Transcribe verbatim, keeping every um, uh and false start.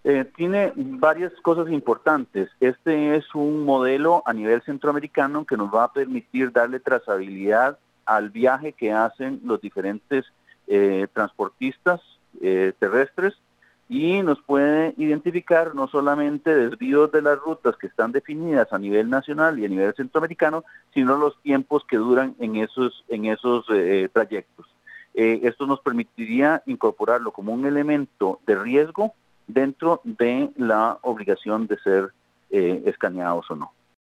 Eh, tiene varias cosas importantes. Este es un modelo a nivel centroamericano que nos va a permitir darle trazabilidad al viaje que hacen los diferentes eh, transportistas eh, terrestres y nos puede identificar no solamente desvíos de las rutas que están definidas a nivel nacional y a nivel centroamericano, sino los tiempos que duran en esos, en esos eh, trayectos. Eh, esto nos permitiría incorporarlo como un elemento de riesgo dentro de la obligación de ser eh, escaneados o no.